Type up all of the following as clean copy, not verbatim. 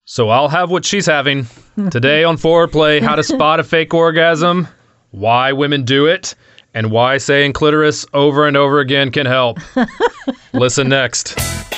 So I'll have what she's having. Today on Foreplay, how to spot a fake orgasm, why women do it, and why saying clitoris over and over again can help. Listen next.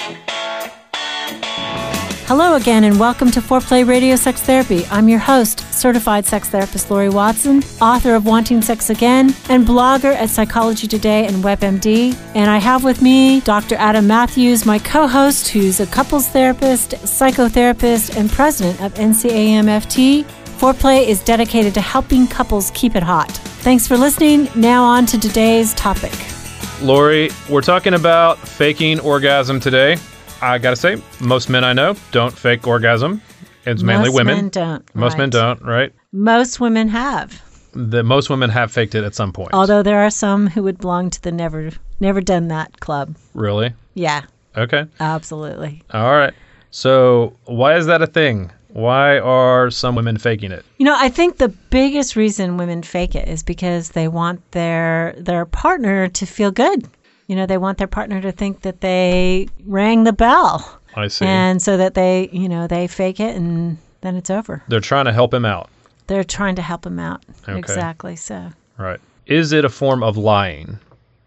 Hello again, and welcome to Foreplay Radio Sex Therapy. I'm your host, certified sex therapist Lori Watson, author of Wanting Sex Again, and blogger at Psychology Today and WebMD. And I have with me Dr. Adam Matthews, my co-host, who's a couples therapist, psychotherapist, and president of NCAMFT. Foreplay is dedicated to helping couples keep it hot. Thanks for listening. Now on to today's topic. Lori, we're talking about faking orgasm today. I gotta say, most men I know don't fake orgasm. It's mainly women. Most men don't. Most men don't, right? Most women have. Most women have faked it at some point. Although there are some who would belong to the never done that club. Really? Yeah. Okay. Absolutely. All right. So why is that a thing? Why are some women faking it? You know, I think the biggest reason women fake it is because they want their partner to feel good. You know, they want their partner to think that they rang the bell. I see. And so that they fake it and then it's over. They're trying to help him out. They're trying to help him out. Okay. Exactly so. Right. Is it a form of lying?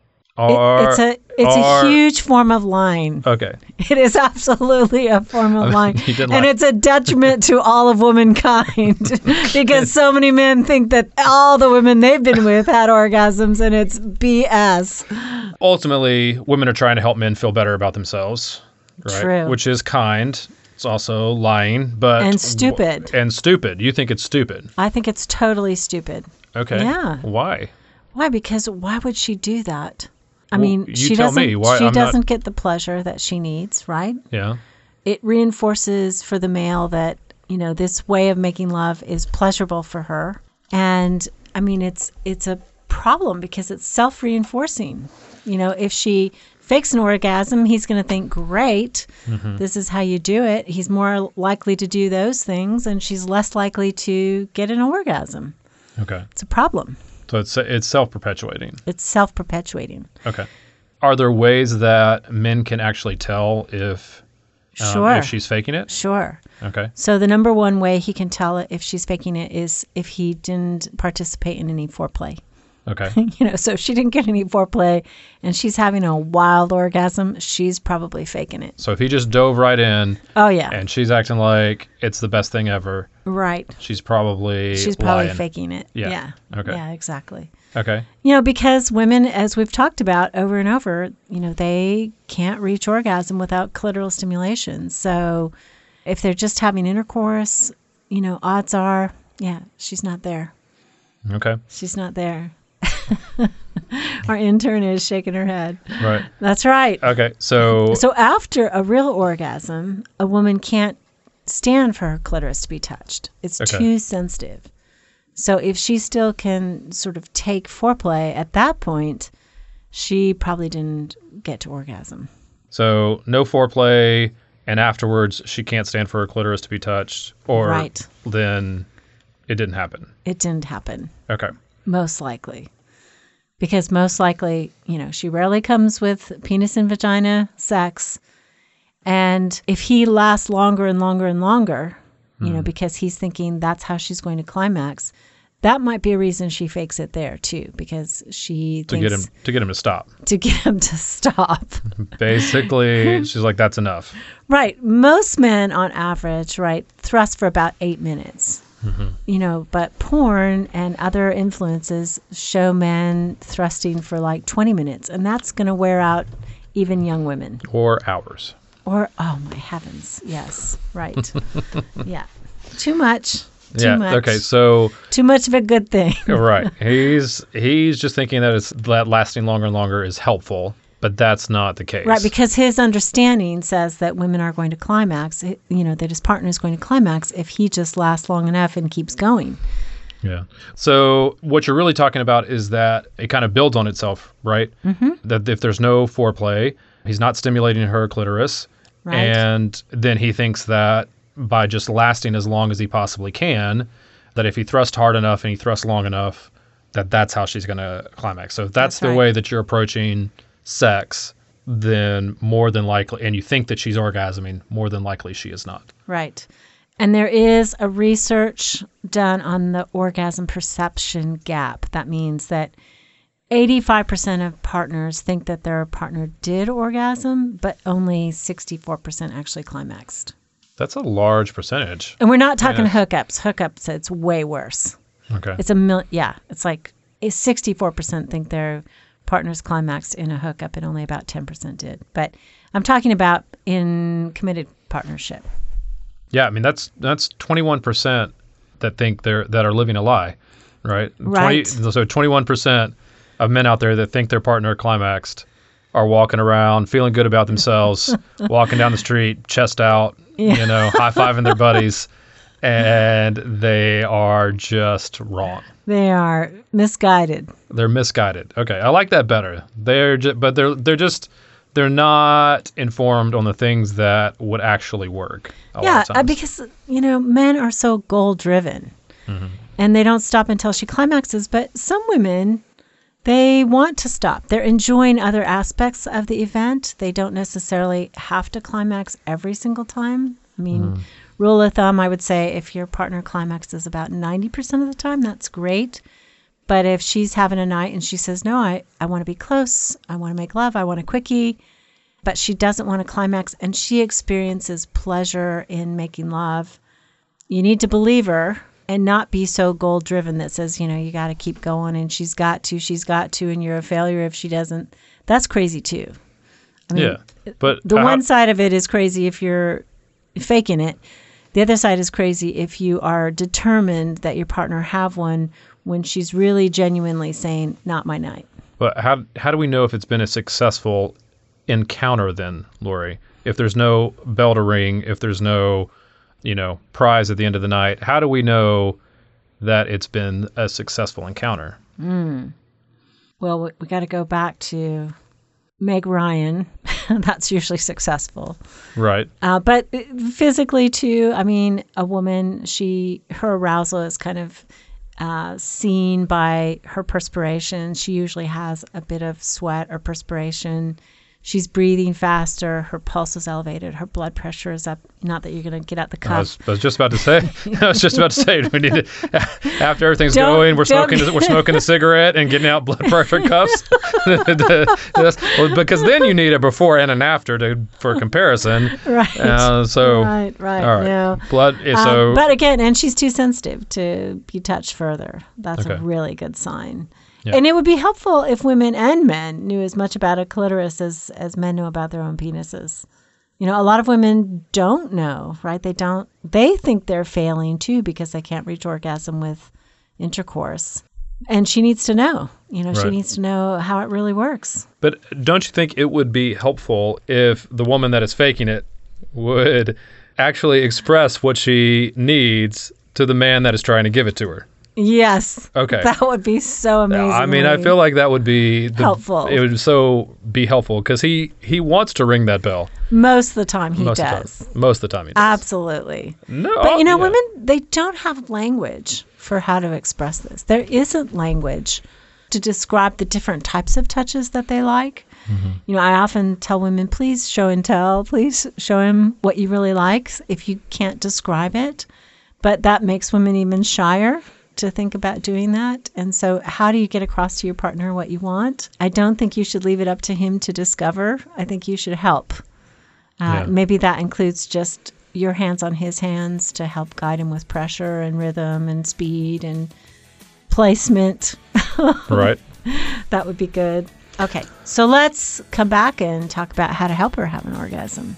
It's a huge form of lying. Okay. It is absolutely a form of lying. And it's a detriment to all of womankind because so many men think that all the women they've been with had orgasms, and it's BS. Ultimately, women are trying to help men feel better about themselves, right? True. Which is kind. It's also lying, but... And stupid. And stupid. You think it's stupid? I think it's totally stupid. Okay. Yeah. Why? Why? Because why would she do that? I Well, mean, you she tell doesn't. me. Why? She I'm not- doesn't get the pleasure that she needs, right? Yeah. It reinforces for the male that, you know, this way of making love is pleasurable for her. And I mean, it's a problem because it's self-reinforcing. You know, if she fakes an orgasm, he's going to think, great, this is how you do it. He's more likely to do those things, and she's less likely to get an orgasm. Okay. It's a problem. So it's self-perpetuating. It's self-perpetuating. Okay. Are there ways that men can actually tell if she's faking it? Sure. Okay. So the number one way he can tell if she's faking it is if he didn't participate in any foreplay. Okay. You know, so if she didn't get any foreplay and she's having a wild orgasm, she's probably faking it. So if he just dove right in Oh, yeah. and she's acting like it's the best thing ever, Right. she's probably lying. faking it. Yeah. Okay. Yeah, exactly. Okay. You know, because women, as we've talked about over and over, you know, they can't reach orgasm without clitoral stimulation. So if they're just having intercourse, you know, odds are, yeah, she's not there. Okay. She's not there. Our intern is shaking her head. Right. That's right. Okay. So after a real orgasm, a woman can't stand for her clitoris to be touched. It's Okay. too sensitive. So if she still can sort of take foreplay at that point, she probably didn't get to orgasm. So no foreplay, and afterwards she can't stand for her clitoris to be touched, or Right. then it didn't happen. It didn't happen, Okay. most likely. Because most likely, you know, she rarely comes with penis and vagina sex. And if he lasts longer and longer and longer, you know, because he's thinking that's how she's going to climax, that might be a reason she fakes it there too, because she To thinks get him to stop. to get him to stop. Basically, she's like, that's enough. Right. Most men on average, right, thrust for about 8 minutes. You know, but porn and other influences show men thrusting for like 20 minutes, and that's going to wear out even young women. Or hours. Or, oh my heavens, yes, right. Yeah. Too much. Yeah. Much. Okay. So Too much of a good thing. right. He's just thinking that lasting longer and longer is helpful, but that's not the case. Right, because his understanding says that women are going to climax, you know, that his partner is going to climax if he just lasts long enough and keeps going. Yeah. So what you're really talking about is that it kind of builds on itself, right? Mm-hmm. That if there's no foreplay, he's not stimulating her clitoris. Right. And then he thinks that by just lasting as long as he possibly can, that if he thrusts hard enough and he thrusts long enough, that's how she's going to climax. So if that's the right. way that you're approaching sex, then more than likely, and you think that she's orgasming, more than likely she is not. Right. And there is a research done on the orgasm perception gap. That means that 85% of partners think that their partner did orgasm, but only 64% actually climaxed. That's a large percentage. And we're not talking hookups. Hookups, it's way worse. Okay. It's it's like 64% think their partners climaxed in a hookup and only about 10% did. But I'm talking about in committed partnership. Yeah, I mean that's 21% that think that are living a lie, right? Right. So 21% of men out there that think their partner climaxed are walking around feeling good about themselves, walking down the street, chest out, high-fiving their buddies, and they are just wrong. They are misguided. They're misguided. Okay, I like that better. They're not informed on the things that would actually work. A lot of times. Because men are so goal-driven, and they don't stop until she climaxes. But some women, they want to stop. They're enjoying other aspects of the event. They don't necessarily have to climax every single time. I mean, rule of thumb, I would say if your partner climaxes about 90% of the time, that's great. But if she's having a night and she says, no, I want to be close, I want to make love, I want a quickie, but she doesn't want to climax and she experiences pleasure in making love, you need to believe her and not be so goal-driven that says, you got to keep going and she's got to, and you're a failure if she doesn't. That's crazy too. I mean, but the one side of it is crazy if you're faking it. The other side is crazy if you are determined that your partner have one when she's really genuinely saying, not my night. But how do we know if it's been a successful encounter then, Lori? If there's no bell to ring, if there's no, prize at the end of the night, how do we know that it's been a successful encounter? Well, we got to go back to Meg Ryan. That's usually successful. Right. But physically too, I mean, a woman, her arousal is kind of seen by her perspiration. She usually has a bit of sweat or perspiration. She's breathing faster. Her pulse is elevated. Her blood pressure is up. Not that you're going to get out the cup. I was just about to say. We need to, after everything's going, we're smoking a cigarette and getting out blood pressure cuffs. Because then you need a before and an after for comparison. Right. Right. All right. No. Blood. But again, and she's too sensitive to be touched further. That's a really good sign. Yeah. And it would be helpful if women and men knew as much about a clitoris as men know about their own penises. A lot of women don't know, right? They think they're failing too because they can't reach orgasm with intercourse. And she needs to know, She needs to know how it really works. But don't you think it would be helpful if the woman that is faking it would actually express what she needs to the man that is trying to give it to her? Yes. Okay. That would be so amazing. I mean, I feel like that would be helpful. It would be helpful because he wants to ring that bell. Most of the time he does. Most of the time he does. Absolutely. No. But women, they don't have language for how to express this. There isn't language to describe the different types of touches that they like. Mm-hmm. I often tell women, please show and tell. Please show him what you really like if you can't describe it. But that makes women even shyer to think about doing that. And so how do you get across to your partner what you want? I don't think you should leave it up to him to discover. I think you should help. Maybe that includes just your hands on his hands to help guide him with pressure and rhythm and speed and placement. Right. That would be good. Okay, so let's come back and talk about how to help her have an orgasm.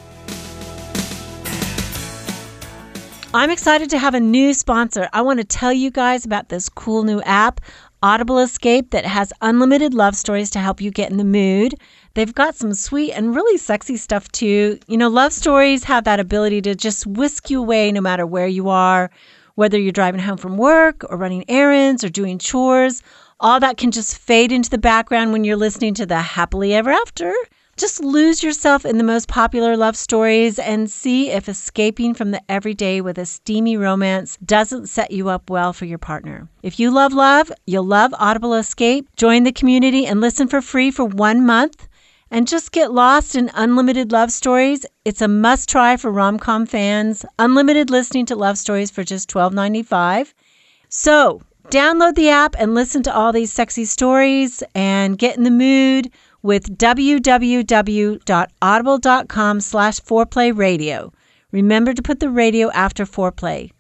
I'm excited to have a new sponsor. I want to tell you guys about this cool new app, Audible Escape, that has unlimited love stories to help you get in the mood. They've got some sweet and really sexy stuff too. Love stories have that ability to just whisk you away no matter where you are, whether you're driving home from work or running errands or doing chores. All that can just fade into the background when you're listening to the Happily Ever After. Just lose yourself in the most popular love stories and see if escaping from the everyday with a steamy romance doesn't set you up well for your partner. If you love love, you'll love Audible Escape. Join the community and listen for free for 1 month and just get lost in unlimited love stories. It's a must-try for rom-com fans. Unlimited listening to love stories for just $12.95. So download the app and listen to all these sexy stories and get in the mood with www.audible.com/foreplayradio. Remember to put the radio after foreplay.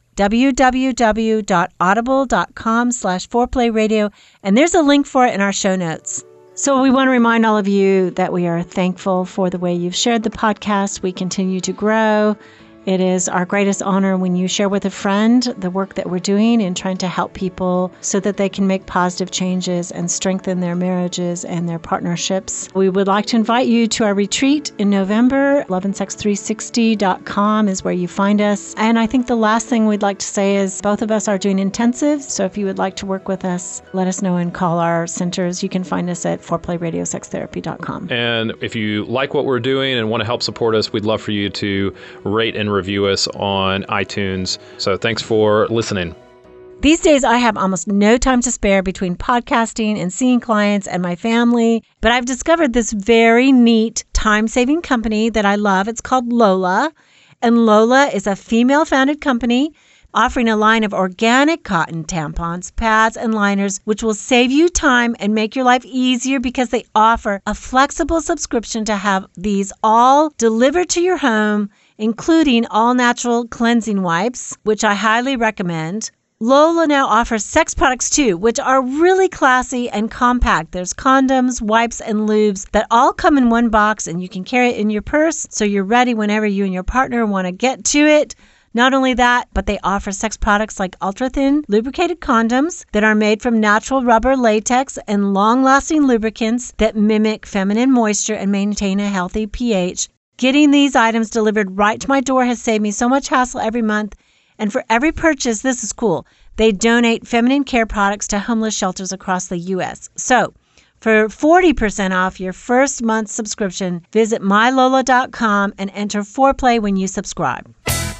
www.audible.com/foreplayradio. And there's a link for it in our show notes. So we want to remind all of you that we are thankful for the way you've shared the podcast. We continue to grow. It is our greatest honor when you share with a friend the work that we're doing in trying to help people so that they can make positive changes and strengthen their marriages and their partnerships. We would like to invite you to our retreat in November. LoveandSex360.com is where you find us. And I think the last thing we'd like to say is both of us are doing intensives. So if you would like to work with us, let us know and call our centers. You can find us at foreplayradiosextherapy.com. And if you like what we're doing and want to help support us, we'd love for you to rate and review us on iTunes. So thanks for listening. These days, I have almost no time to spare between podcasting and seeing clients and my family, but I've discovered this very neat time-saving company that I love. It's called Lola, and Lola is a female-founded company offering a line of organic cotton tampons, pads, and liners, which will save you time and make your life easier because they offer a flexible subscription to have these all delivered to your home, including all-natural cleansing wipes, which I highly recommend. Lola now offers sex products too, which are really classy and compact. There's condoms, wipes, and lubes that all come in one box, and you can carry it in your purse so you're ready whenever you and your partner want to get to it. Not only that, but they offer sex products like ultra-thin lubricated condoms that are made from natural rubber latex and long-lasting lubricants that mimic feminine moisture and maintain a healthy pH. Getting these items delivered right to my door has saved me so much hassle every month. And for every purchase, this is cool, they donate feminine care products to homeless shelters across the U.S. So for 40% off your first month's subscription, visit mylola.com and enter foreplay when you subscribe.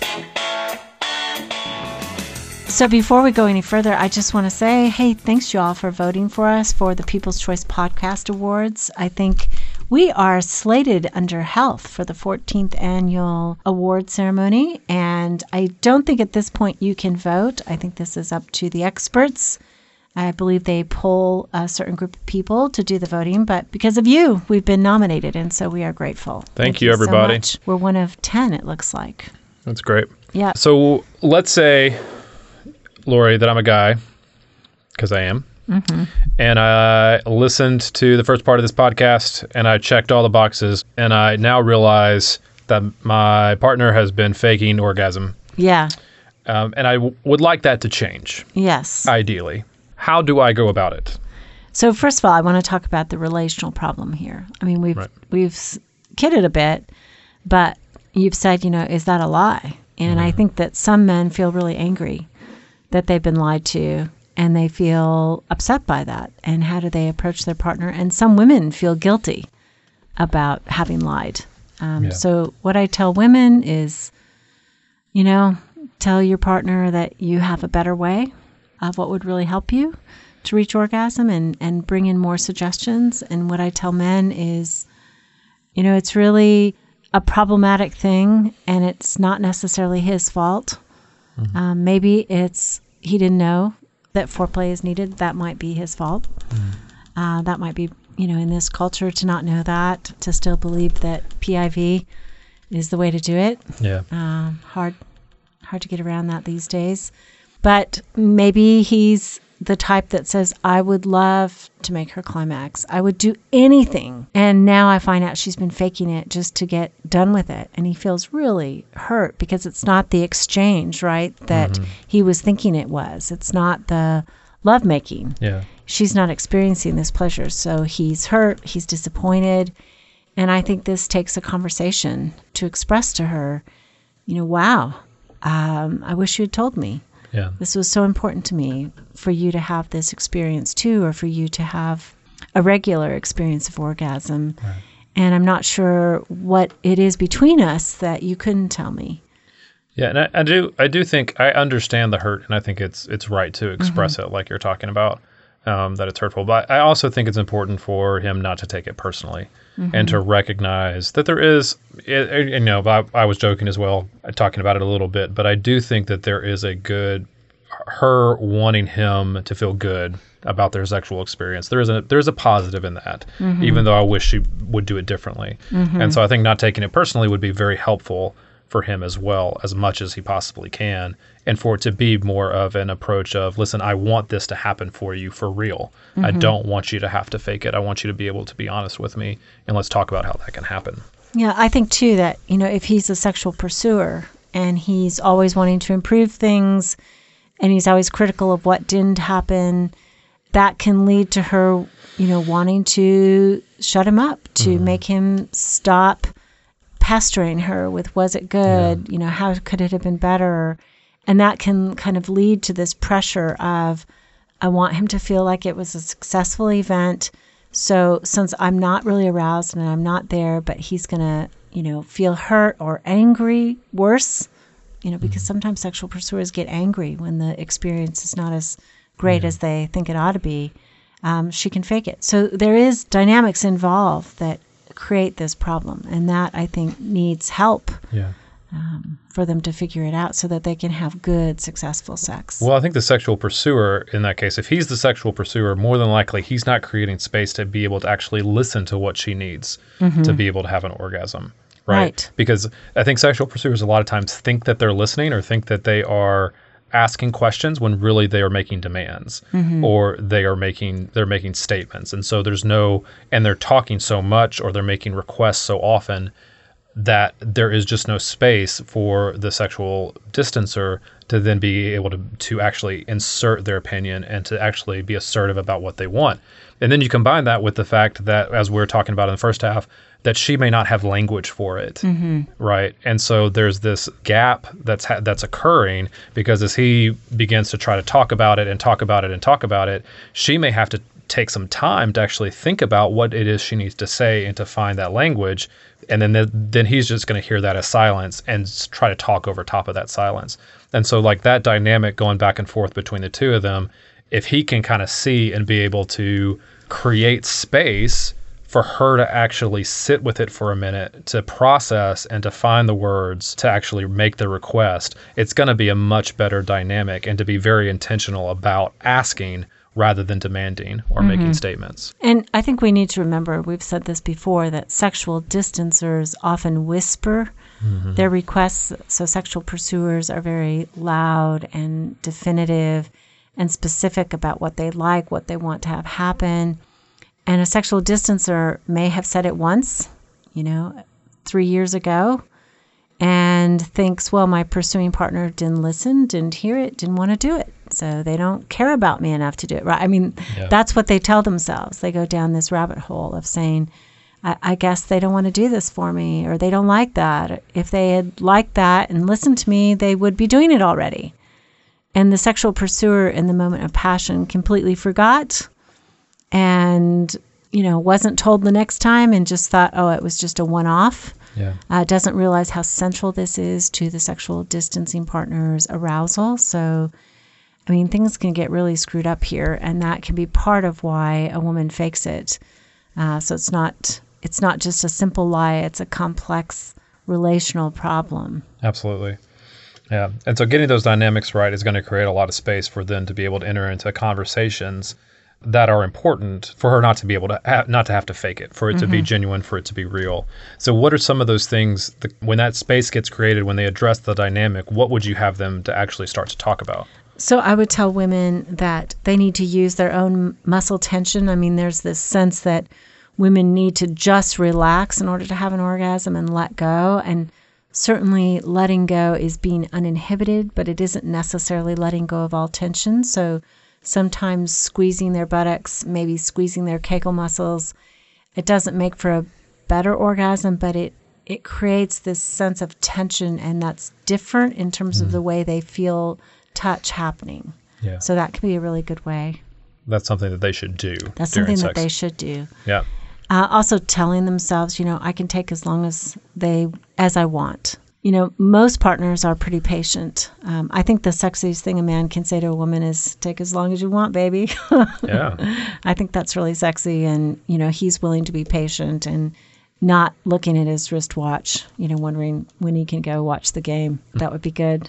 So before we go any further, I just want to say, hey, thanks y'all for voting for us for the People's Choice Podcast Awards. I think we are slated under health for the 14th annual award ceremony, and I don't think at this point you can vote. I think this is up to the experts. I believe they poll a certain group of people to do the voting, but because of you, we've been nominated, and so we are grateful. Thank you, everybody. So much. We're one of 10, it looks like. That's great. Yeah. So let's say, Lori, that I'm a guy, because I am. Mm-hmm. And I listened to the first part of this podcast and I checked all the boxes, and I now realize that my partner has been faking orgasm. Yeah. And I would like that to change. Yes. Ideally. How do I go about it? So first of all, I want to talk about the relational problem here. I mean, we've kidded a bit, but you've said, is that a lie? And I think that some men feel really angry that they've been lied to, and they feel upset by that. And how do they approach their partner? And some women feel guilty about having lied. So what I tell women is, tell your partner that you have a better way of what would really help you to reach orgasm, and bring in more suggestions. And what I tell men is, it's really a problematic thing, and it's not necessarily his fault. Mm-hmm. Maybe it's he didn't know that foreplay is needed. That might be his fault. Mm-hmm. That might be, in this culture, to not know that, to still believe that PIV is the way to do it. Yeah. Hard to get around that these days. But maybe he's the type that says, I would love to make her climax. I would do anything. And now I find out she's been faking it just to get done with it. And he feels really hurt because it's not the exchange, right, that he was thinking it was. It's not the lovemaking. Yeah. She's not experiencing this pleasure. So he's hurt. He's disappointed. And I think this takes a conversation to express to her, wow, I wish you had told me. Yeah. This was so important to me for you to have this experience too, or for you to have a regular experience of orgasm. Right. And I'm not sure what it is between us that you couldn't tell me. Yeah, and I do think I understand the hurt, and I think it's right to express it like you're talking about. that it's hurtful. But I also think it's important for him not to take it personally and to recognize that there is, I was joking as well, talking about it a little bit, but I do think that there is her wanting him to feel good about their sexual experience. There's a positive in that, even though I wish she would do it differently. And so I think not taking it personally would be very helpful for him as well, as much as he possibly can, and for it to be more of an approach of, listen, I want this to happen for you for real. I don't want you to have to fake it. I want you to be able to be honest with me, and let's talk about how that can happen. Yeah, I think too that, if he's a sexual pursuer and he's always wanting to improve things and he's always critical of what didn't happen, that can lead to her, wanting to shut him up, to make him stop pestering her with, was it good? Yeah. How could it have been better? And that can kind of lead to this pressure of, I want him to feel like it was a successful event. So since I'm not really aroused and I'm not there, but he's going to, feel hurt or angry, worse, because sometimes sexual pursuers get angry when the experience is not as great as they think it ought to be. She can fake it. So there is dynamics involved that create this problem, and that I think needs help for them to figure it out so that they can have good, successful sex. Well, I think the sexual pursuer, in that case, if he's the sexual pursuer, more than likely he's not creating space to be able to actually listen to what she needs to be able to have an orgasm, right? Because I think sexual pursuers a lot of times think that they're listening or think that they are asking questions when really they are making demands or they're making statements. And so and they're talking so much or they're making requests so often that there is just no space for the sexual distancer to then be able to actually insert their opinion and to actually be assertive about what they want. And then you combine that with the fact that, as we were talking about in the first half, that she may not have language for it, right? And so there's this gap that's occurring because as he begins to try to talk about it and talk about it and talk about it, she may have to take some time to actually think about what it is she needs to say and to find that language. And then he's just going to hear that as silence and try to talk over top of that silence. And so like that dynamic going back and forth between the two of them, if he can kind of see and be able to create space for her to actually sit with it for a minute, to process and to find the words, to actually make the request, it's going to be a much better dynamic, and to be very intentional about asking rather than demanding or making statements. And I think we need to remember, we've said this before, that sexual distancers often whisper their requests. So sexual pursuers are very loud and definitive and specific about what they like, what they want to have happen. And a sexual distancer may have said it once, 3 years ago, and thinks, well, my pursuing partner didn't listen, didn't hear it, didn't want to do it. So they don't care about me enough to do it, right? I mean, that's what they tell themselves. They go down this rabbit hole of saying, I guess they don't want to do this for me, or they don't like that. If they had liked that and listened to me, they would be doing it already. And the sexual pursuer in the moment of passion completely forgot and, wasn't told the next time and just thought, oh, it was just a one-off. Doesn't realize how central this is to the sexual distancing partner's arousal. So, I mean, things can get really screwed up here, and that can be part of why a woman fakes it. So it's not just a simple lie, it's a complex relational problem. Absolutely. Yeah. And so getting those dynamics right is going to create a lot of space for them to be able to enter into conversations that are important for her not to be able to not to have to fake it, for it to be genuine, for it to be real. So what are some of those things when that space gets created, when they address the dynamic, what would you have them to actually start to talk about? So I would tell women that they need to use their own muscle tension. I mean, there's this sense that women need to just relax in order to have an orgasm and let go. And certainly letting go is being uninhibited, but it isn't necessarily letting go of all tension. So sometimes squeezing their buttocks, maybe squeezing their Kegel muscles, it doesn't make for a better orgasm, but it creates this sense of tension, and that's different in terms of the way they feel touch happening. Yeah. So that can be a really good way. That's something that they should do. That's something that they should do. Yeah. Also telling themselves, I can take as long as I want. most partners are pretty patient. I think the sexiest thing a man can say to a woman is, take as long as you want, baby. Yeah. I think that's really sexy. And, he's willing to be patient and not looking at his wristwatch, wondering when he can go watch the game. That would be good.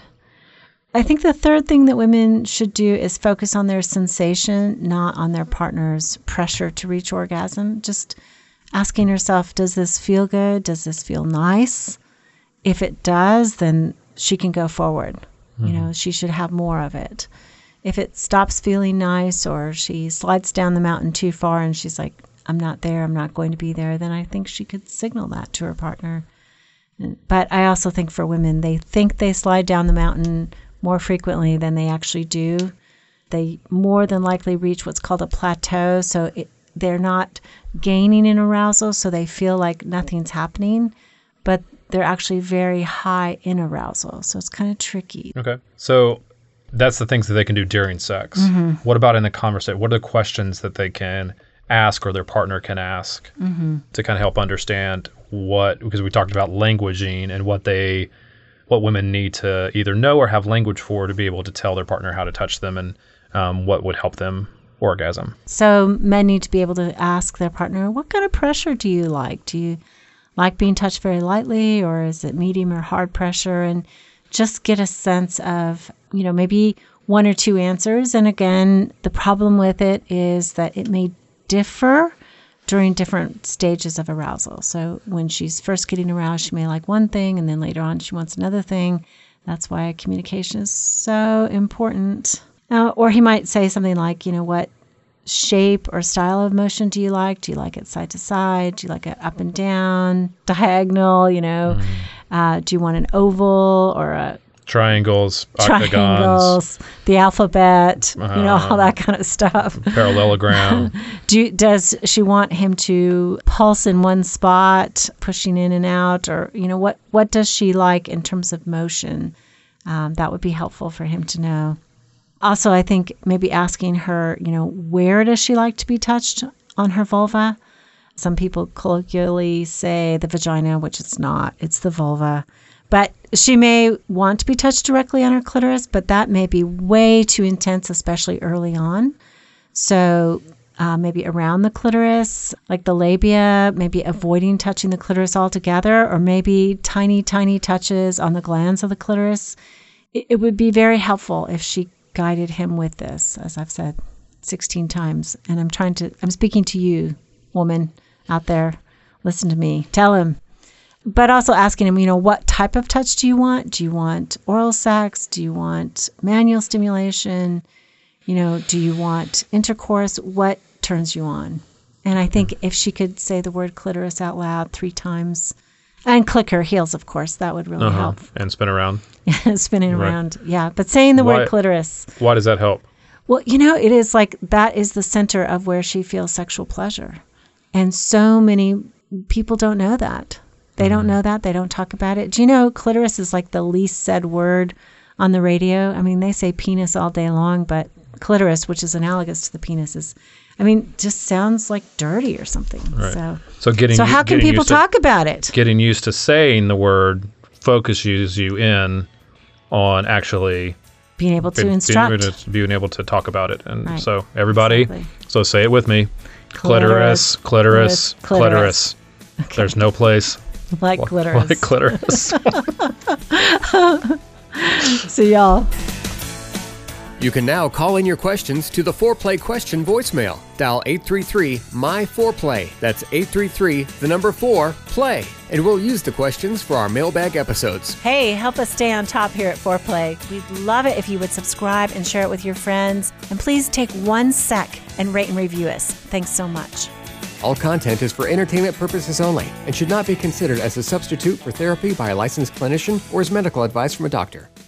I think the third thing that women should do is focus on their sensation, not on their partner's pressure to reach orgasm. Just asking herself, does this feel good? Does this feel nice? If it does, then she can go forward. She should have more of it. If it stops feeling nice or she slides down the mountain too far and she's like, I'm not there, I'm not going to be there, then I think she could signal that to her partner. But I also think for women, they think they slide down the mountain more frequently than they actually do. They more than likely reach what's called a plateau. So they're not gaining in arousal, so they feel like nothing's happening. But they're actually very high in arousal. So it's kind of tricky. Okay. So that's the things that they can do during sex. Mm-hmm. What about in the conversation? What are the questions that they can ask or their partner can ask to kind of help understand because we talked about languaging and what women need to either know or have language for to be able to tell their partner how to touch them and what would help them orgasm. So men need to be able to ask their partner, what kind of pressure do you like? Do you like being touched very lightly, or is it medium or hard pressure? And just get a sense of, maybe one or two answers. And again, the problem with it is that it may differ during different stages of arousal. So when she's first getting aroused, she may like one thing, and then later on she wants another thing. That's why communication is so important. Or he might say something like, what shape or style of motion do you like? Do you like it side to side? Do you like it up and down, diagonal? Do you want an oval or a triangles, octagons, the alphabet, all that kind of stuff. Parallelogram. Does she want him to pulse in one spot, pushing in and out, or what does she like in terms of motion? That would be helpful for him to know. Also, I think maybe asking her, where does she like to be touched on her vulva? Some people colloquially say the vagina, which it's not. It's the vulva. But she may want to be touched directly on her clitoris, but that may be way too intense, especially early on. So maybe around the clitoris, like the labia, maybe avoiding touching the clitoris altogether, or maybe tiny, tiny touches on the glands of the clitoris. It would be very helpful if she guided him with this, as I've said 16 times. And I'm speaking to you, woman out there. Listen to me. Tell him. But also asking him, what type of touch do you want? Do you want oral sex? Do you want manual stimulation? Do you want intercourse? What turns you on? And I think if she could say the word clitoris out loud 3 times, and click her heels, of course, that would really help. And spin around. Spinning around, yeah. But saying the word clitoris. Why does that help? Well, it is like that is the center of where she feels sexual pleasure. And so many people don't know that. They don't know that. They don't talk about it. Do you know clitoris is like the least said word on the radio? I mean, they say penis all day long, but clitoris, which is analogous to the penis, just sounds like dirty or something. Right. So how can people talk about it? Getting used to saying the word focuses you in on actually being able to instruct. Being able to talk about it. And so everybody, so say it with me. Clitoris, clitoris, clitoris. Okay. There's no place like clitoris. Like clitoris. See y'all. You can now call in your questions to the Foreplay question voicemail. Dial 833-MY-4PLAY. That's 833-4-PLAY. And we'll use the questions for our mailbag episodes. Hey, help us stay on top here at Foreplay. We'd love it if you would subscribe and share it with your friends. And please take 1 sec and rate and review us. Thanks so much. All content is for entertainment purposes only and should not be considered as a substitute for therapy by a licensed clinician or as medical advice from a doctor.